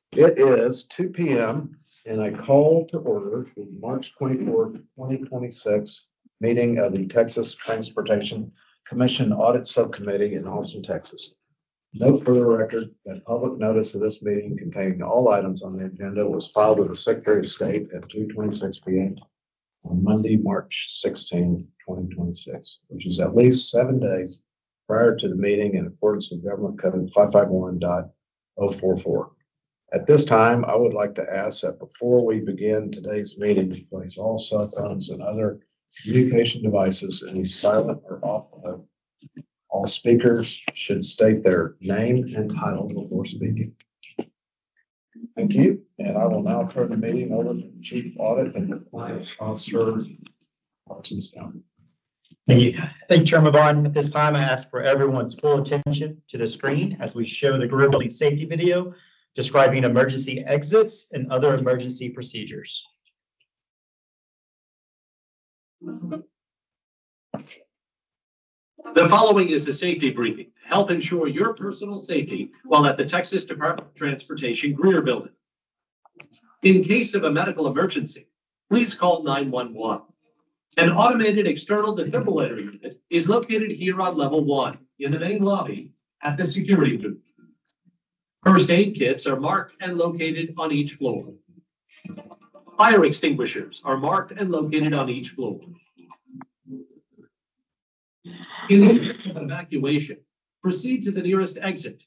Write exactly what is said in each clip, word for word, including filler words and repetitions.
It is two P M and I call to order the March twenty-fourth, twenty twenty-six meeting of the Texas Transportation Commission Audit Subcommittee in Austin, Texas. Note for the record that public notice of this meeting containing all items on the agenda was filed with the Secretary of State at two twenty-six P M on Monday, March sixteenth, twenty twenty-six, which is at least seven days prior to the meeting in accordance with Government Code five fifty-one point oh four four. At this time, I would like to ask that before we begin today's meeting, to place all cell phones and other communication devices in silent or off mode. All speakers should state their name and title before speaking. Thank you. And I will now turn the meeting over to the Chief Audit and Compliance Officer, Martin Stone. Thank you. Thank you, Chairman Vaughn. At this time, I ask for everyone's full attention to the screen as we show the Greer Building safety video describing emergency exits and other emergency procedures. The following is a safety briefing to help ensure your personal safety while at the Texas Department of Transportation Greer Building. In case of a medical emergency, please call nine one one. An automated external defibrillator unit is located here on level one in the main lobby at the security booth. First aid kits are marked and located on each floor. Fire extinguishers are marked and located on each floor. In the event of evacuation, proceed to the nearest exit.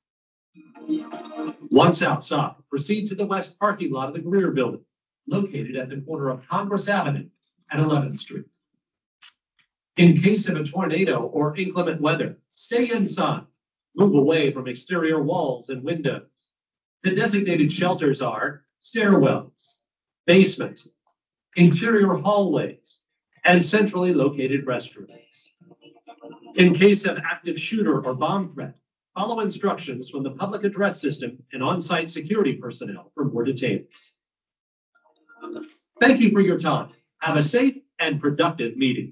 Once outside, proceed to the west parking lot of the Greer Building, located at the corner of Congress Avenue and eleventh Street. In case of a tornado or inclement weather, stay inside. Move away from exterior walls and windows. The designated shelters are stairwells, basement, interior hallways, and centrally located restrooms. In case of active shooter or bomb threat, follow instructions from the public address system and on-site security personnel for more details. Thank you for your time. Have a safe and productive meeting.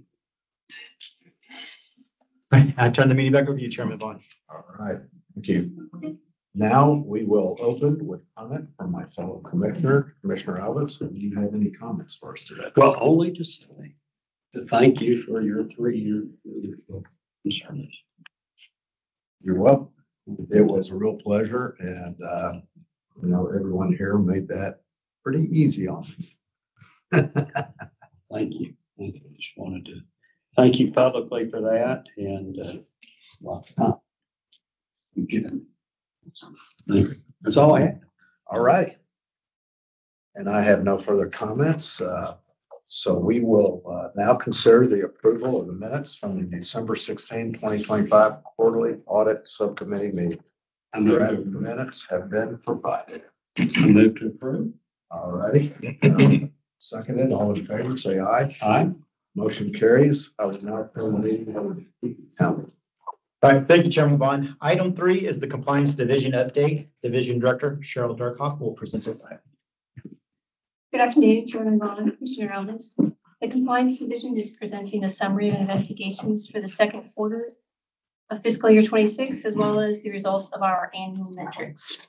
I turn the meeting back over to you, Chairman Vaughn. All right, thank you. Now we will open with comment from my fellow commissioner, Commissioner Elvis. Do you have any comments for us today? Well, only to say to thank you for your three-year service. You're welcome. It was a real pleasure, and uh, you know, everyone here made that pretty easy on me. Thank you. Thank you. I just wanted to thank you publicly for that, and uh, well, huh. Given. That's all I have. All right. And I have no further comments. Uh, so we will uh, now consider the approval of the minutes from the December sixteenth, twenty twenty-five quarterly audit subcommittee meeting. And the minutes have been provided. I move to approve. All righty. Uh, seconded. All in favor, say aye. Aye. Motion carries. I will now turn the meeting over to Chief Accountant. All right, thank you, Chairman Vaughn. Item three is the Compliance Division update. Division Director Cheryl Darkhoff will present this item. Good afternoon, Chairman Vaughn, Commissioner Elvis. The Compliance Division is presenting a summary of investigations for the second quarter of fiscal year twenty-six, as well as the results of our annual metrics.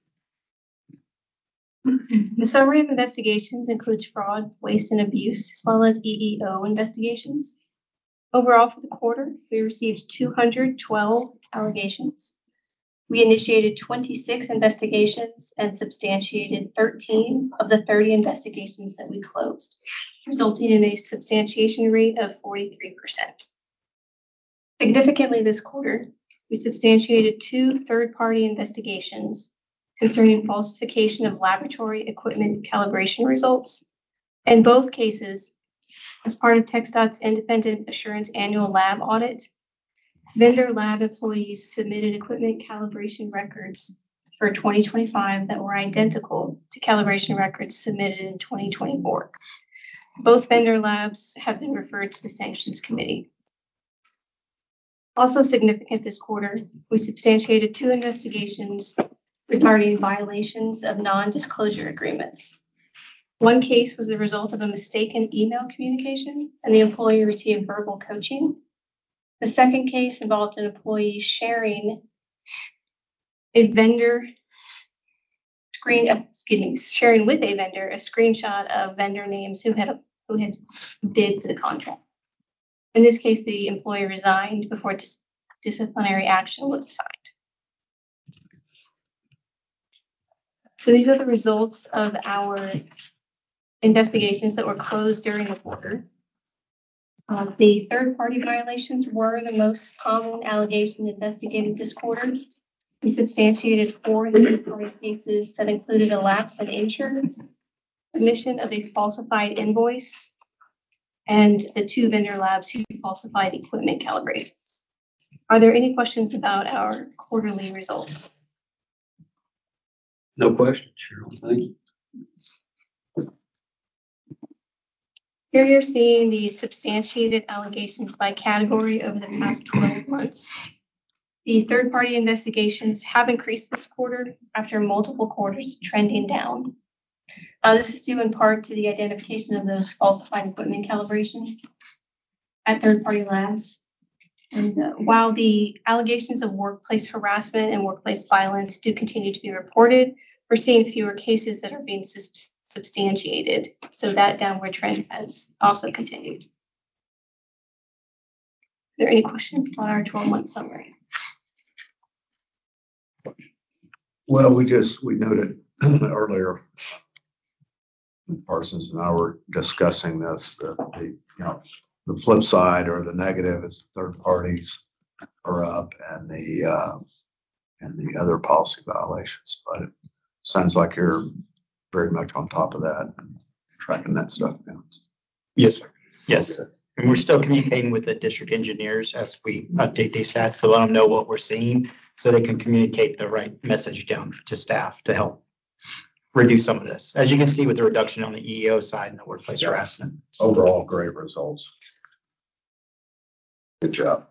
The summary of investigations includes fraud, waste, and abuse, as well as E E O investigations. Overall, for the quarter, we received two hundred twelve allegations. We initiated twenty-six investigations and substantiated thirteen of the thirty investigations that we closed, resulting in a substantiation rate of forty-three percent. Significantly this quarter, we substantiated two third-party investigations concerning falsification of laboratory equipment calibration results. In both cases, as part of TxDOT's Independent Assurance Annual Lab Audit, vendor lab employees submitted equipment calibration records for twenty twenty-five that were identical to calibration records submitted in twenty twenty-four. Both vendor labs have been referred to the Sanctions Committee. Also significant this quarter, we substantiated two investigations regarding violations of non-disclosure agreements. One case was the result of a mistaken email communication, and the employee received verbal coaching. The second case involved an employee sharing a vendor screen, uh, excuse me, sharing with a vendor a screenshot of vendor names who had who had bid for the contract. In this case, the employee resigned before dis- disciplinary action was assigned. So these are the results of our investigations that were closed during the quarter. Uh, the third-party violations were the most common allegation investigated this quarter. We substantiated four third-party cases that included a lapse in insurance, submission of a falsified invoice, and the two vendor labs who falsified equipment calibrations. Are there any questions about our quarterly results? No question, Cheryl. Thank you. Here you're seeing the substantiated allegations by category over the past twelve months. The third-party investigations have increased this quarter after multiple quarters trending down. Uh, this is due in part to the identification of those falsified equipment calibrations at third-party labs. And uh, while the allegations of workplace harassment and workplace violence do continue to be reported, we're seeing fewer cases that are being sub- substantiated. So that downward trend has also continued. Are there any questions on our twelve-month summary? Well, we just, we noted earlier, Parsons and I were discussing this, the, the, you know, the flip side or the negative is third parties are up and the, uh, and the other policy violations. But it sounds like you're very much on top of that and tracking that stuff down. Yes, sir. Yes. Okay. And we're still communicating with the district engineers as we update these stats to let them know what we're seeing so they can communicate the right message down to staff to help reduce some of this. As you can see with the reduction on the E E O side and the workplace harassment. Overall, great results. Good job.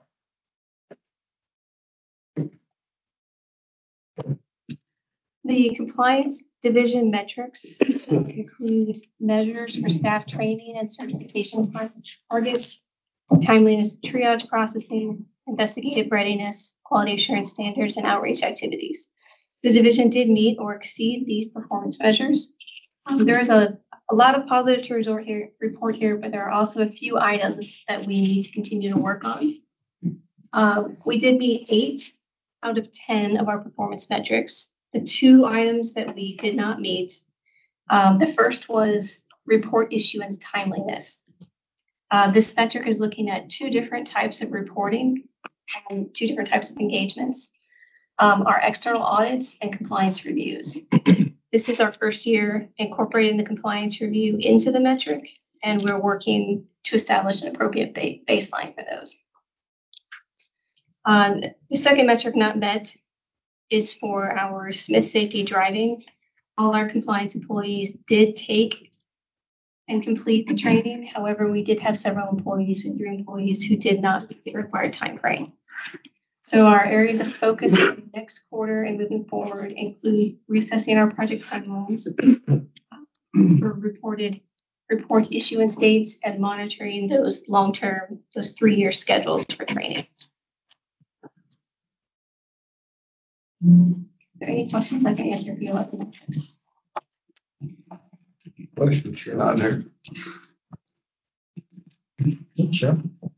The compliance division metrics include measures for staff training and certification targets, timeliness triage processing, investigative readiness, quality assurance standards, and outreach activities. The division did meet or exceed these performance measures. Um, there is a, a lot of positive to resort here, report here, but there are also a few items that we need to continue to work on. Uh, we did meet eight out of ten of our performance metrics. The two items that we did not meet, um, the first was report issuance timeliness. Uh, this metric is looking at two different types of reporting and two different types of engagements, um, our external audits and compliance reviews. This is our first year incorporating the compliance review into the metric, and we're working to establish an appropriate ba- baseline for those. Um, the second metric not met is for our Smith Safety Driving. All our compliance employees did take and complete the training. However, we did have several employees, with three employees, who did not meet the required time frame. So our areas of focus for the next quarter and moving forward include reassessing our project timelines for reported report issuance dates and monitoring those long-term, those three-year schedules for training. Are there any questions I can answer for you about the metrics? Questions you're not there. Sure.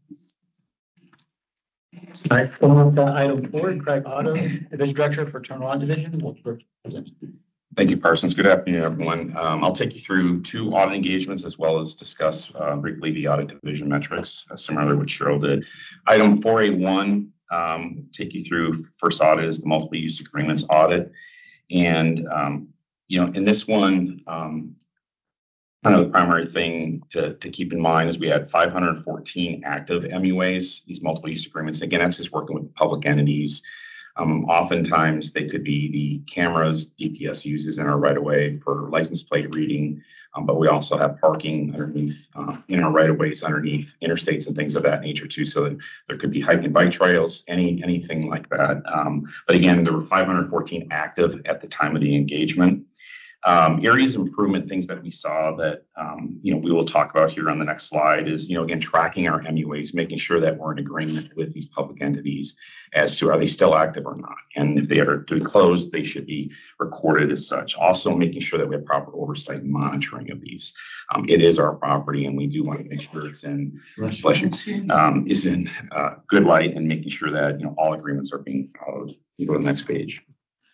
All right, going on to item four, Craig Otto, Division Director for Turnaround Division, will present. Thank you, Parsons. Good afternoon, everyone. Um, I'll take you through two audit engagements as well as discuss uh, briefly the audit division metrics, uh, similar to what Cheryl did. Item four A one, um, take you through first audit is the multiple use agreements audit. And, um, you know, in this one, um, kind of the primary thing to, to keep in mind is we had five hundred fourteen active M U As, these multiple use agreements. Again, that's just working with public entities. Um, oftentimes they could be the cameras D P S uses in our right of way for license plate reading, um, but we also have parking underneath uh, in our right of ways underneath interstates and things of that nature too. So that there could be hiking bike trails, any anything like that. Um, but again, there were five hundred fourteen active at the time of the engagement. Um, areas of improvement, things that we saw that, um, you know, we will talk about here on the next slide is, you know, again, tracking our M U As, making sure that we're in agreement with these public entities as to are they still active or not. And if they are to be closed, they should be recorded as such. Also making sure that we have proper oversight and monitoring of these. Um, it is our property and we do want to make sure it's in, bless you, um, is in uh, good light and making sure that, you know, all agreements are being followed. You go to the next page.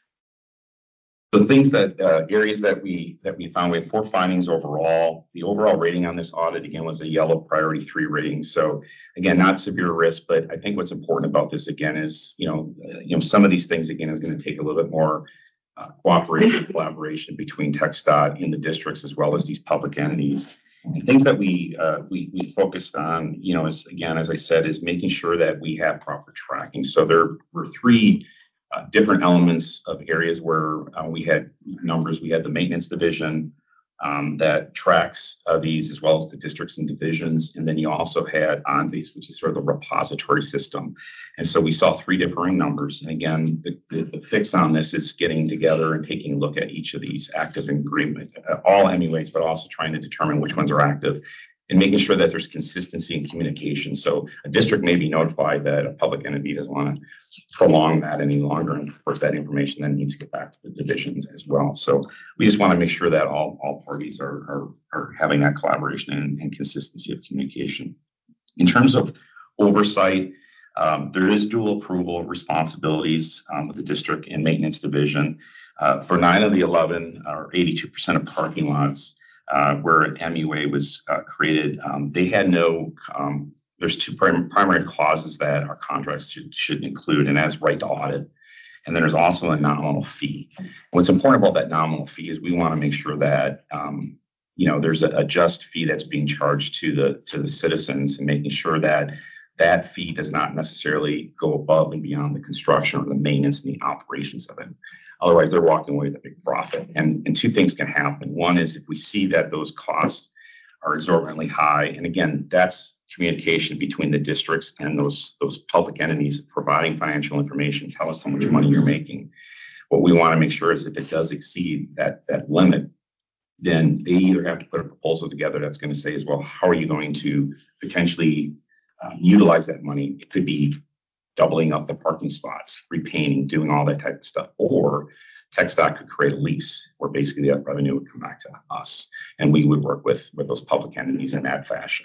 The things that uh, areas that we that we found, we had four findings overall. The overall rating on this audit again was a yellow priority three rating. So again, not severe risk, but I think what's important about this again is you know uh, you know some of these things again is going to take a little bit more uh, cooperation, collaboration between TxDOT in the districts as well as these public entities. And things that we uh, we we focused on, you know, is again as I said, is making sure that we have proper tracking. So there were three. Uh, different elements of areas where uh, we had numbers. We had the maintenance division um, that tracks uh, these as well as the districts and divisions. And then you also had OnBase, which is sort of the repository system. And so we saw three differing numbers. And again, the, the, the fix on this is getting together and taking a look at each of these active agreement, uh, all M U As, but also trying to determine which ones are active and making sure that there's consistency in communication. So a district may be notified that a public entity doesn't want to prolong that any longer. And of course, that information then needs to get back to the divisions as well. So we just want to make sure that all, all parties are, are, are having that collaboration and, and consistency of communication. In terms of oversight, um, there is dual approval responsibilities um, with the district and maintenance division. Uh, for nine of the eleven, or eighty-two percent of parking lots, Uh, where an M U A was uh, created, um, they had no, um, there's two prim- primary clauses that our contracts should, should include, and that's right to audit. And then there's also a nominal fee. What's important about that nominal fee is we want to make sure that, um, you know, there's a, a just fee that's being charged to the to the citizens and making sure that that fee does not necessarily go above and beyond the construction or the maintenance and the operations of it. Otherwise, they're walking away with a big profit. And, and two things can happen. One is if we see that those costs are exorbitantly high, and again, that's communication between the districts and those, those public entities providing financial information, tell us how much money you're making. What we want to make sure is if it does exceed that, that limit, then they either have to put a proposal together that's going to say as well, how are you going to potentially uh, utilize that money? It could be doubling up the parking spots, repainting, doing all that type of stuff. Or TxDOT could create a lease where basically that revenue would come back to us and we would work with, with those public entities in that fashion.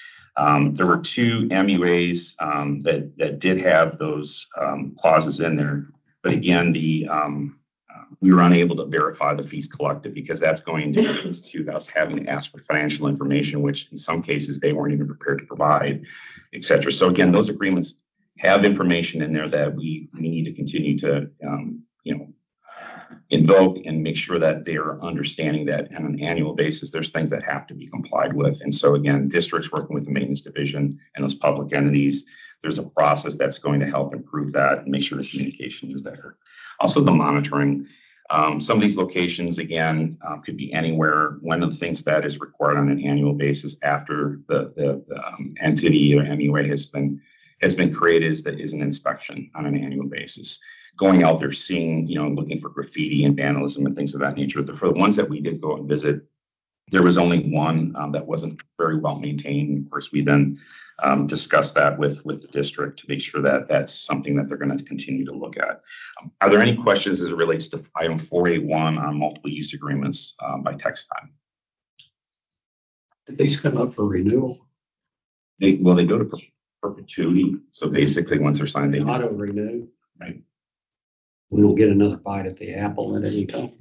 Um, there were two M U As um, that, that did have those um, clauses in there. But again, the um, uh, we were unable to verify the fees collected because that's going to lead to us having to ask for financial information, which in some cases they weren't even prepared to provide, et cetera. So again, those agreements have information in there that we, we need to continue to, um, you know, invoke and make sure that they're understanding that on an annual basis, there's things that have to be complied with. And so again, districts working with the maintenance division and those public entities, there's a process that's going to help improve that and make sure the communication is there. Also the monitoring. Um, some of these locations, again, uh, could be anywhere. One of the things that is required on an annual basis after the, the, the um, entity or M U A has been has been created is that is an inspection on an annual basis. Going out there, seeing, you know, looking for graffiti and vandalism and things of that nature. For the ones that we did go and visit, there was only one um, that wasn't very well maintained. Of course, we then um, discussed that with, with the district to make sure that that's something that they're going to continue to look at. Um, are there any questions as it relates to item four A one on multiple use agreements um, by TxDOT? Did these come up for renewal? They, well, they go to perpetuity. So basically, once they're signed, they just auto renew. Right. We don't get another bite at the apple at any time.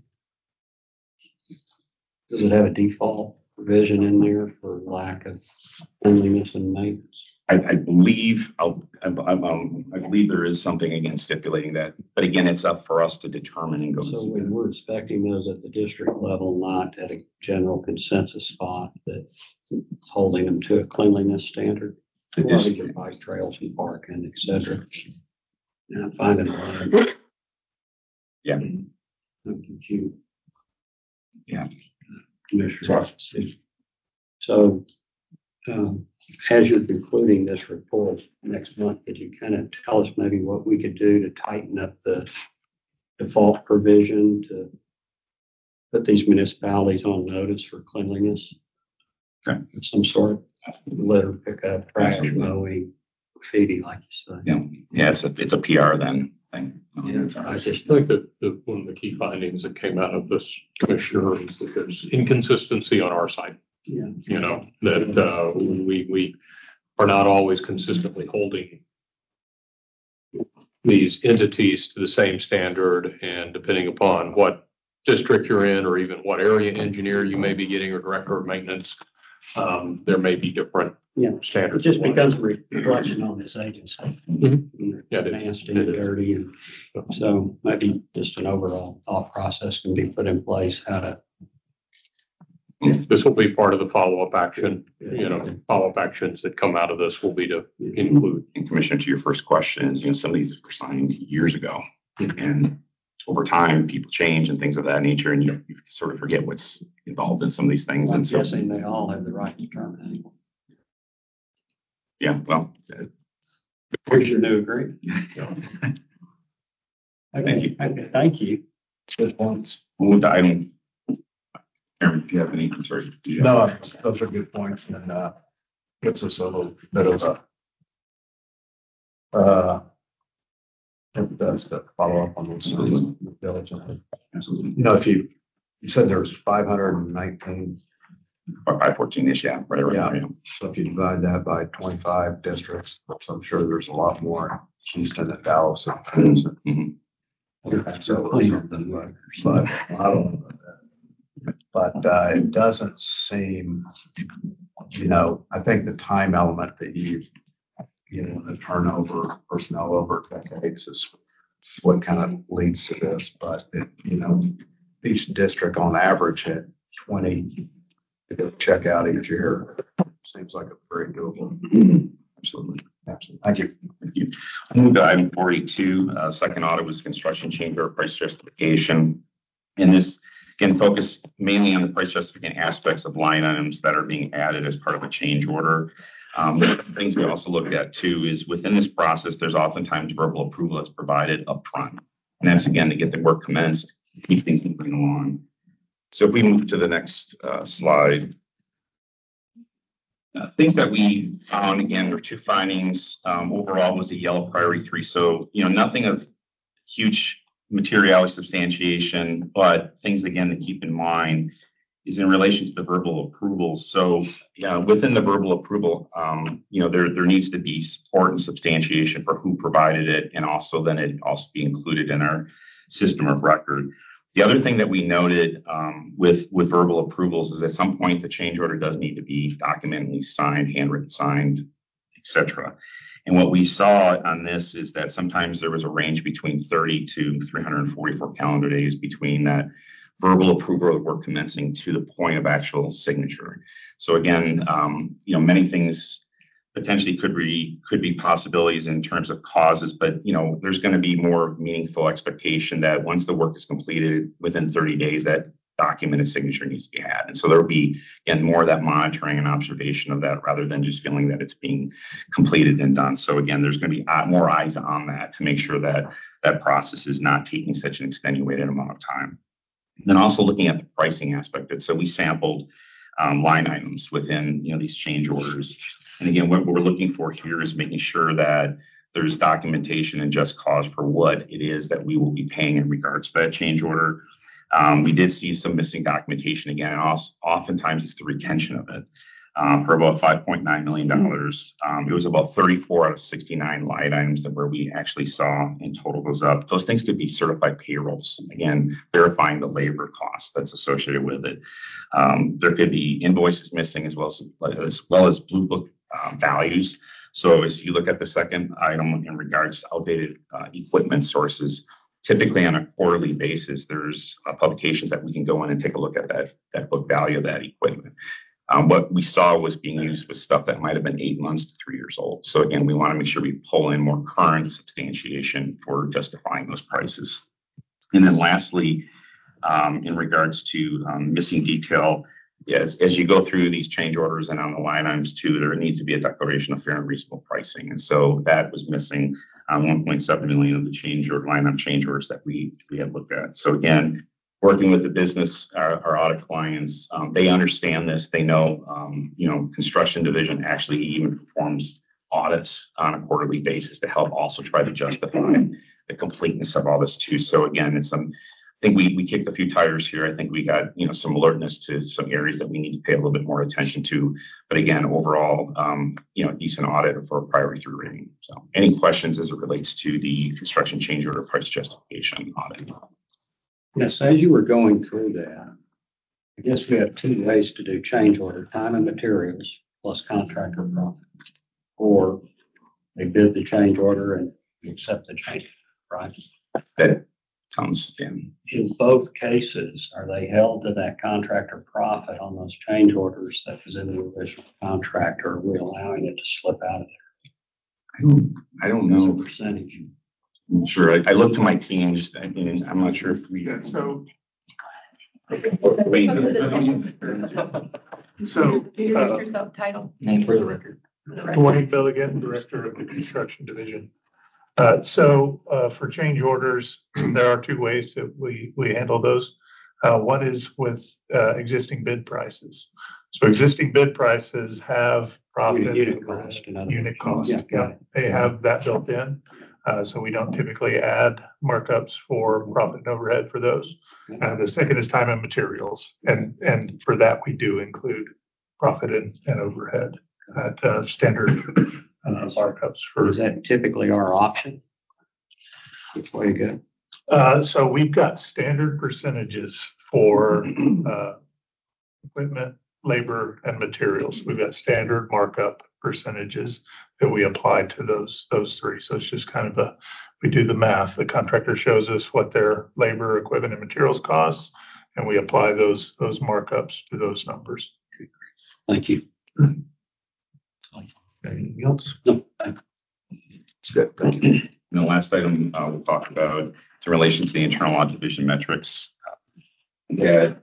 Does it have a default provision in there for lack of cleanliness and maintenance? I, I believe I'll, I, um, I believe there is something again stipulating that, but again, it's up for us to determine and go. So we we're inspecting those at the district level, not at a general consensus spot that's holding them to a cleanliness standard. The Well, these district- are bike trails and parking, et cetera. And I'm finding a lot of. Yeah. Thank you. Yeah. Commissioner. So, um, as you're concluding this report next month, could you kind of tell us maybe what we could do to tighten up the default provision to put these municipalities on notice for cleanliness. Okay. Of some sort, litter pickup, trash, Absolutely. mowing, graffiti, like you say. Yeah, yeah, it's a, it's a P R then thing. Yeah, I just, I think that, that one of the key findings that came out of this commissioner is that there's inconsistency on our side. yeah. You know, that, uh, we, we are not always consistently holding these entities to the same standard, and depending upon what district you're in, or even what area engineer you may be getting, or director of maintenance, um, there may be different Yeah. It standards. just applied. becomes a reflection on this agency. Mhm. You know, Yeah, it is. nasty It and is. dirty, and so maybe just an overall thought process can be put in place, how to. This will be part of the follow-up action, you know, follow-up actions that come out of this will be to include. And Commissioner, to your first question is, you know, some of these were signed years ago, and over time, people change and things of that nature, and you, you sort of forget what's involved in some of these things. I'm And so, guessing they all have the right to terminate. yeah, well, uh, Here's your new agreement. Thank you. Okay, thank you. Good points. we'll move to item. Aaron, do you have any concerns? No, those are good points, and, uh, gives us a little bit of a, uh, it does to follow up on those things diligently. Absolutely. You know, if you, you said there's five hundred nineteen, Five fourteen-ish, yeah, right around Yeah. there. so if you divide that by twenty-five districts, so I'm sure there's a lot more Houston and Dallas. and- Mhm. So, Clean up the records. but I don't know about that. But uh, it doesn't seem, you know, I think the time element that you, you know, the turnover, personnel over decades is what kind of leads to this. But, it, you know, each district on average had twenty to go check out each year. Seems like a very doable. Absolutely. Absolutely. Thank you. Thank you. I'll move to item forty-two. Uh, second audit was construction change order price justification. And this, again, focused mainly on the price justification aspects of line items that are being added as part of a change order. Um, one of the things we also looked at too is within this process, there's oftentimes verbal approval that's provided upfront. And that's again to get the work commenced, keep things moving along. So if we move to the next uh, slide. Uh, things that we found, again, were two findings. Um, overall was a yellow priority three. So, you know, nothing of huge materiality substantiation, but things, again, to keep in mind is in relation to the verbal approvals. So, yeah, within the verbal approval, um, you know, there, there needs to be support and substantiation for who provided it, and also then it also be included in our system of record. The other thing that we noted um, with, with verbal approvals is at some point the change order does need to be documentally signed, handwritten signed, et cetera. And what we saw on this is that sometimes there was a range between thirty to three hundred forty-four calendar days between that verbal approval of work commencing to the point of actual signature. So again, um, you know, many things potentially could be could be possibilities in terms of causes, but you know, there's going to be more meaningful expectation that once the work is completed within thirty days, that documented signature needs to be had. And so there'll be, again, more of that monitoring and observation of that rather than just feeling that it's being completed and done. So again, there's going to be more eyes on that to make sure that that process is not taking such an extenuated amount of time. And then also looking at the pricing aspect of it. So we sampled um, line items within, you know, these change orders. And again, what we're looking for here is making sure that there's documentation and just cause for what it is that we will be paying in regards to that change order. Um, we did see some missing documentation again, and also, oftentimes it's the retention of it um, for about five point nine million dollars. Um, it was about thirty-four out of sixty-nine line items that where we actually saw and total those up. Those things could be certified payrolls, again, verifying the labor cost that's associated with it. Um, there could be invoices missing as well as, as well as blue book uh, values. So as you look at the second item in regards to outdated uh, equipment sources, typically on a quarterly basis, there's uh, publications that we can go in and take a look at that, that book value of that equipment. Um, what we saw was being used with stuff that might have been eight months to three years old. So again, we want to make sure we pull in more current substantiation for justifying those prices. And then lastly, um, in regards to um, missing detail, as, as you go through these change orders and on the line items too, there needs to be a declaration of fair and reasonable pricing. And so that was missing on one point seven million of the change order line item change orders that we, we had looked at. So again, working with the business, our, our audit clients, um, they understand this. They know, um, you know, construction division actually even performs audits on a quarterly basis to help also try to justify the completeness of all this too. So again, it's some, I think we, we kicked a few tires here. I think we got, you know, some alertness to some areas that we need to pay a little bit more attention to. But again, overall, um, you know, decent audit for a priority three rating. So any questions as it relates to the construction change order price justification audit? Yes, as you were going through that, I guess we have two ways to do change order, time and materials plus contractor profit. Or they bid the change order and we accept the change price. That sounds, yeah. In both cases, are they held to that contractor profit on those change orders that was in the original contract, or are we allowing it to slip out of there? I don't, I don't As a know. percentage. I'm sure. I, I look to my team. Just, I mean, I'm not sure if we. Yeah, so, Wait. so, Introduce uh, yourself, title. Name for the record. Dwayne Billigan, Director of the Construction Division. Uh, so, uh, for change orders, there are two ways that we, we handle those. Uh, one is with, uh, existing bid prices. So existing bid prices have profit. Unit cost, in other Unit words. cost, Yeah, got yeah, it. they have that built in. Uh, so we don't typically add markups for profit and overhead for those. Uh, the second is time and materials. And, and for that, we do include profit and, and overhead at uh, standard uh, markups for. Is that typically our option? Which way to go? Uh, so we've got standard percentages for uh, equipment, labor, and materials. We've got standard markup percentages that we apply to those those three. So it's just kind of a, we do the math. The contractor shows us what their labor, equipment, and materials costs, and we apply those those markups to those numbers. Thank you. Anything else? No, thank you. It's good. Thank you. And the last item uh, we'll talk about is in relation to the internal audit division metrics. Yeah.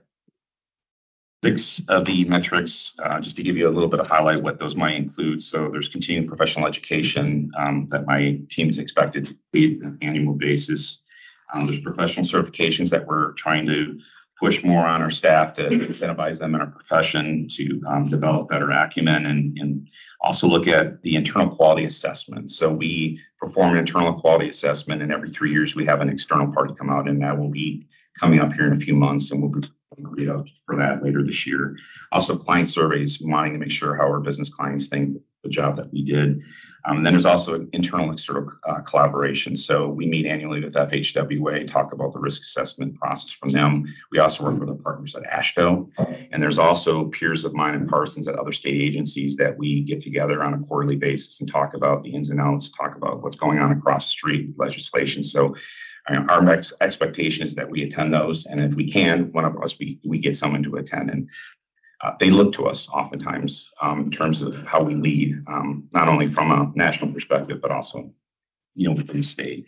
Six of the metrics, uh, just to give you a little bit of highlight what those might include. So there's continuing professional education um, that my team is expected to complete on an annual basis. Um, there's professional certifications that we're trying to push more on our staff to incentivize them in our profession to um, develop better acumen and, and also look at the internal quality assessment. So we perform an internal quality assessment, and every three years we have an external party come out, and that will be coming up here in a few months, and we'll be read out for that later this year. Also, client surveys, wanting to make sure how our business clients think the job that we did. Um, and then there's also internal external uh, collaboration. So we meet annually with F H W A, talk about the risk assessment process from them. We also work with our partners at AASHTO. And there's also peers of mine and Parsons at other state agencies that we get together on a quarterly basis and talk about the ins and outs, talk about what's going on across the street with legislation. So our ex- expectation is that we attend those, and if we can, one of us, we, we get someone to attend. And uh, they look to us oftentimes um, in terms of how we lead, um, not only from a national perspective, but also, you know, within the state.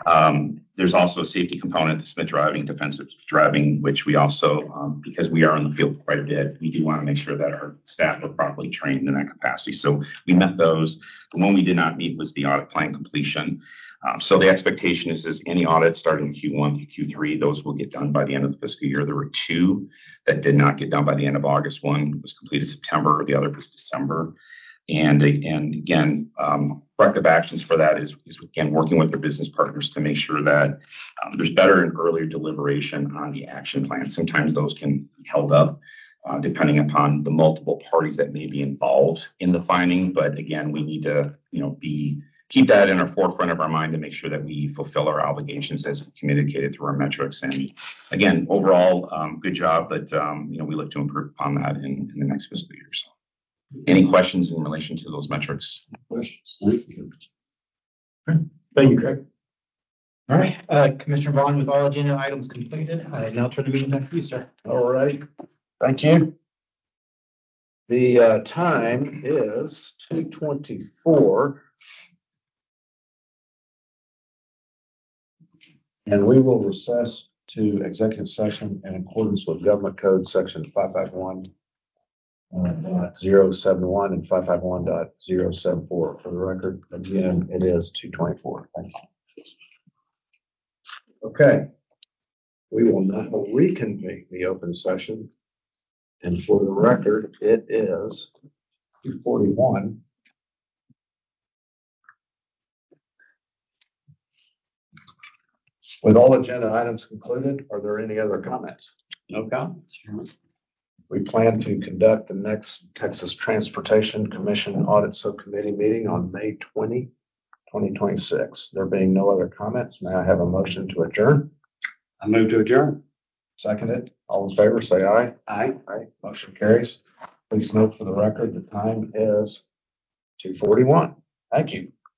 Um, there's also a safety component to Smith driving, defensive driving, which we also, um, because we are in the field quite a bit, we do want to make sure that our staff are properly trained in that capacity. So we met those. The one we did not meet was the audit plan completion. Um, so the expectation is, is any audit starting Q one through Q three, those will get done by the end of the fiscal year. There were two that did not get done by the end of August. One was completed September, the other was December. And, and again, um, corrective actions for that is, is, again, working with our business partners to make sure that um, there's better and earlier deliberation on the action plan. Sometimes those can be held up uh, depending upon the multiple parties that may be involved in the finding. But again, we need to, you know, be keep that in our forefront of our mind to make sure that we fulfill our obligations as communicated through our metrics. And again, overall, um, good job, but um, you know, we look to improve upon that in, in the next fiscal year. So, any questions in relation to those metrics? Questions? Thank you. Thank you, Greg. All right, uh, Commissioner Vaughn, with all agenda items completed, I now turn the meeting back to you, sir. All right. Thank you. The uh, time is two twenty-four. And we will recess to executive session in accordance with Government Code Section five five one dot zero seven one and five five one dot zero seven four. For the record, again, it is two twenty-four. Thank you. Okay. We will now reconvene the open session. And for the record, it is two forty-one. With all agenda items concluded, are there any other comments? No comments, Chairman. We plan to conduct the next Texas Transportation Commission Audit Subcommittee meeting on May twentieth, twenty twenty-six. There being no other comments, may I have a motion to adjourn? I move to adjourn. Seconded. All in favor, say aye. Aye. Aye. Motion carries. Please note for the record, the time is two forty-one. Thank you.